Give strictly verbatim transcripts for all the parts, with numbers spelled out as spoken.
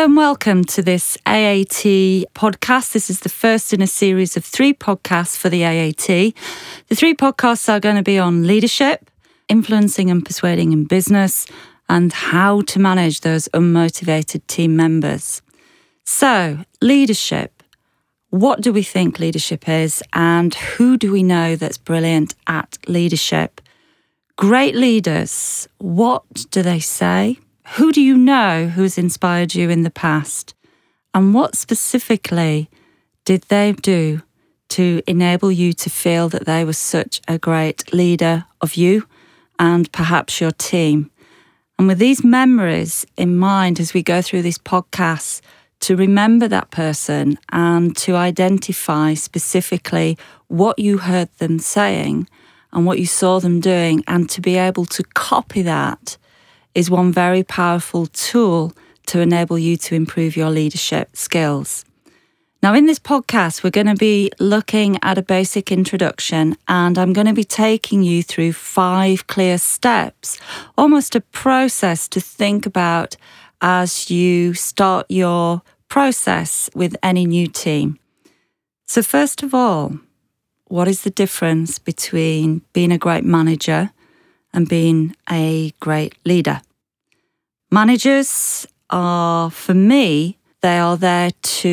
Hello and welcome to this A A T podcast. This is the first in a series of three podcasts for the A A T. The three podcasts are going to be on leadership, influencing and persuading in business, and how to manage those unmotivated team members. So, leadership. What do we think leadership is, and who do we know that's brilliant at leadership? Great leaders, what do they say? Who do you know who's inspired you in the past? And what specifically did they do to enable you to feel that they were such a great leader of you and perhaps your team? And with these memories in mind as we go through this podcast, to remember that person and to identify specifically what you heard them saying and what you saw them doing, and to be able to copy that is one very powerful tool to enable you to improve your leadership skills. Now, in this podcast, we're going to be looking at a basic introduction, and I'm going to be taking you through five clear steps, almost a process to think about as you start your process with any new team. So first of all, what is the difference between being a great manager and being a great leader? Managers are, for me, they are there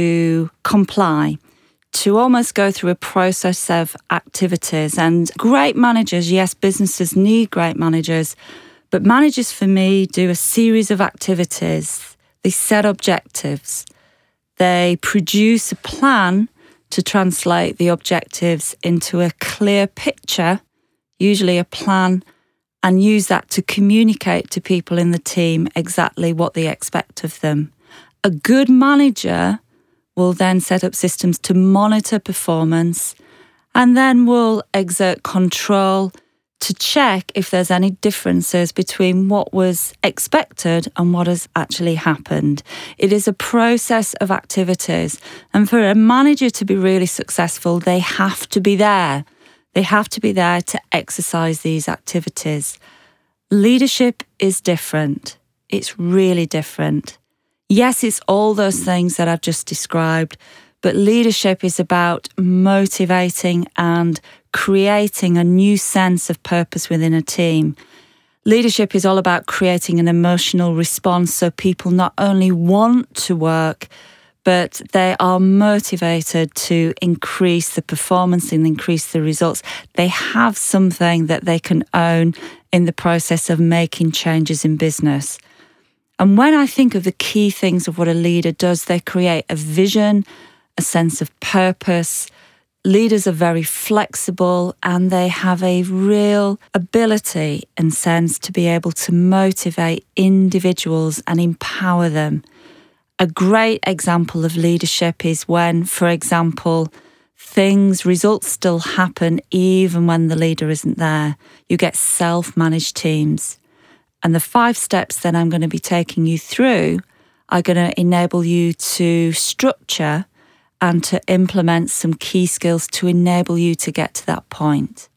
to comply, to almost go through a process of activities. And great managers, yes, businesses need great managers, but managers for me do a series of activities. They set objectives. They produce a plan to translate the objectives into a clear picture, usually a plan, and use that to communicate to people in the team exactly what they expect of them. A good manager will then set up systems to monitor performance and then will exert control to check if there's any differences between what was expected and what has actually happened. It is a process of activities, and for a manager to be really successful, they have to be there. They have to be there to exercise these activities. Leadership is different. It's really different. Yes, it's all those things that I've just described, but leadership is about motivating and creating a new sense of purpose within a team. Leadership is all about creating an emotional response so people not only want to work, but they are motivated to increase the performance and increase the results. They have something that they can own in the process of making changes in business. And when I think of the key things of what a leader does, they create a vision, a sense of purpose. Leaders are very flexible and they have a real ability and sense to be able to motivate individuals and empower them. A great example of leadership is when, for example, things, results still happen even when the leader isn't there. You get self-managed teams. And the five steps that I'm going to be taking you through are going to enable you to structure and to implement some key skills to enable you to get to that point.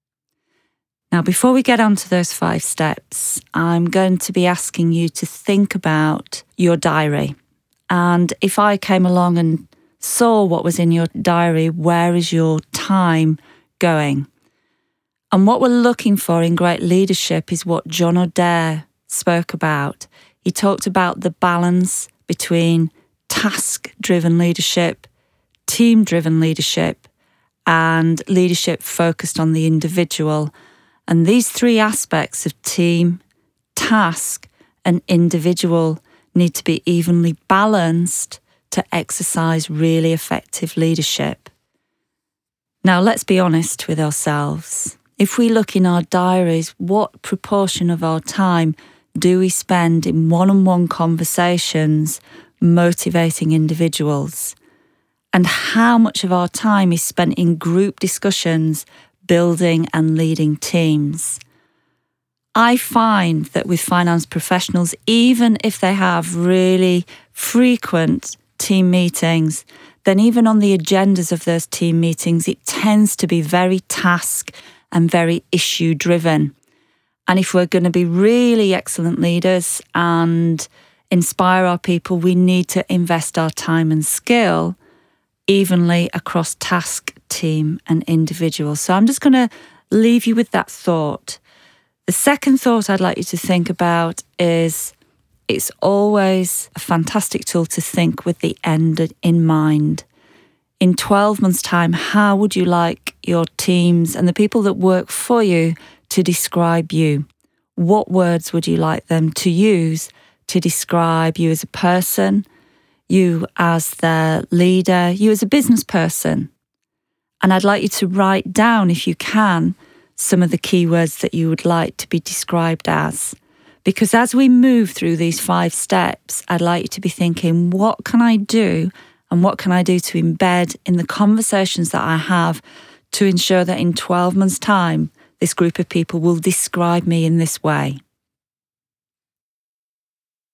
Now, before we get on to those five steps, I'm going to be asking you to think about your diary. And if I came along and saw what was in your diary, where is your time going? And what we're looking for in great leadership is what John O'Dare spoke about. He talked about the balance between task-driven leadership, team-driven leadership, and leadership focused on the individual. And these three aspects of team, task, and individual need to be evenly balanced to exercise really effective leadership. Now, let's be honest with ourselves. If we look in our diaries, what proportion of our time do we spend in one-on-one conversations motivating individuals? And how much of our time is spent in group discussions building and leading teams? I find that with finance professionals, even if they have really frequent team meetings, then even on the agendas of those team meetings, it tends to be very task and very issue driven. And if we're going to be really excellent leaders and inspire our people, we need to invest our time and skill evenly across task, team, and individual. So I'm just going to leave you with that thought. The second thought I'd like you to think about is it's always a fantastic tool to think with the end in mind. In twelve months' time, how would you like your teams and the people that work for you to describe you? What words would you like them to use to describe you as a person, you as their leader, you as a business person? And I'd like you to write down, if you can, some of the keywords that you would like to be described as. Because as we move through these five steps, I'd like you to be thinking, what can I do and what can I do to embed in the conversations that I have to ensure that in twelve months' time, this group of people will describe me in this way?